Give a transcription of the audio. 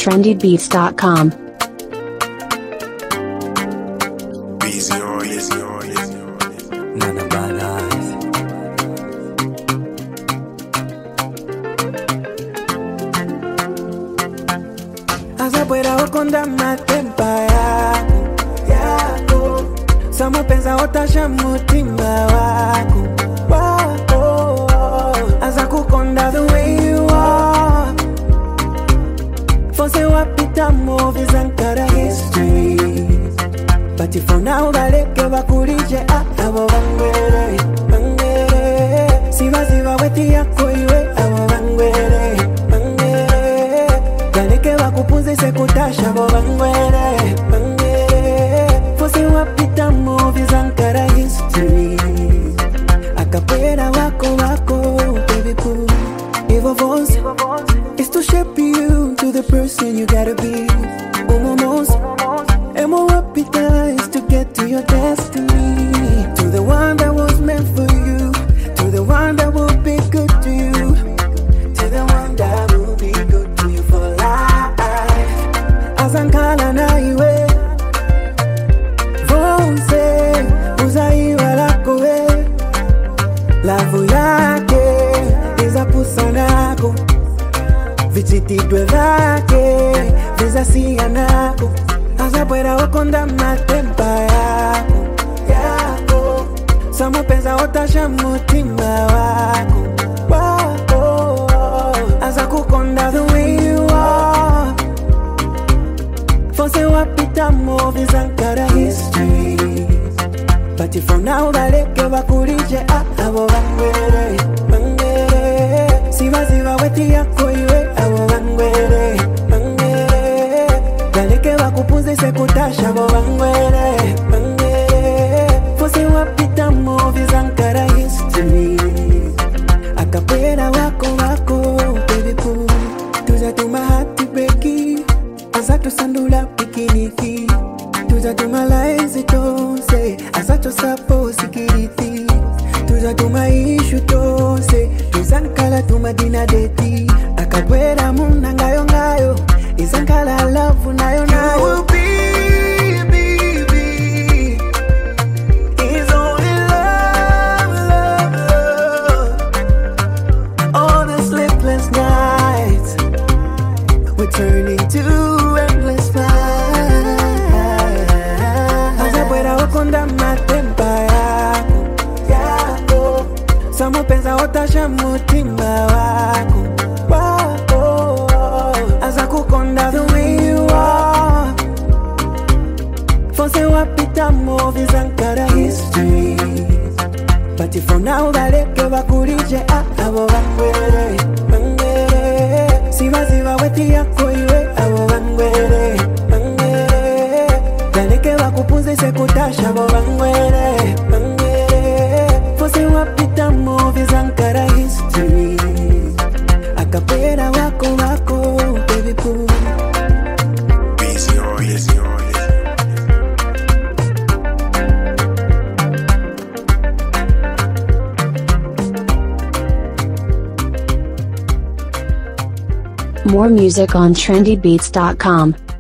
trendybeats.com. Nana Balas. Asa puera okonda matempa yako Samupenza otasha mutima wako Asa kukonda the way you are Fonse wapita movies and kara history But if for now baleke bakurije abo bangwere Siva weti yako iwe abo bangwere Baleke bakupunze sekutasha abo bangwere Fonse wapita movies and kara history Akapera wako baby poo Evo Voz is to shape you to the person you gotta be Umomos Emo Rapita is to get to your destiny To the one that was meant for you To the one that will be good to you To the one that will be good to you for life Azankala na iwe Vonse Uzaiwa lako we Lavu yake Iza pusanako Vichitidwe vake Vizasia nako Asa puera okonda matempa yako Samupenza otasha mutima wako Asa kukonda the way you are Fonse wapita movies and kara history But if for now baleke bakurije abo bangwere Siva weti yako iwe abo bangwere Baleke bakupunze sekutasha abo bangwere Fonse wapita movies and kara history Akapera wako baby poo Tuza tuma hati beki Azato sandula pikiniki Tuza tuma laizi tose Azato sapo sikiriti Tuza tuma ishu tose Tuzankala tuma dina deti Akapera muna ngayo Izankala love nayo nayo It's only love All the sleepless nights We're turning to endless flights Asa puera okonda matempa yako Samupenza otasha mutima wako Asa kukonda the way you are Fonse wapita movies and kara history But if for now baleke bakurije abo bangwere Siva weti yako iwe abo bangwere Baleke bakupunze sekutasha abo bangwere Fonse wapita movies and kara history Akapera wako baby poo More music on trendybeats.com.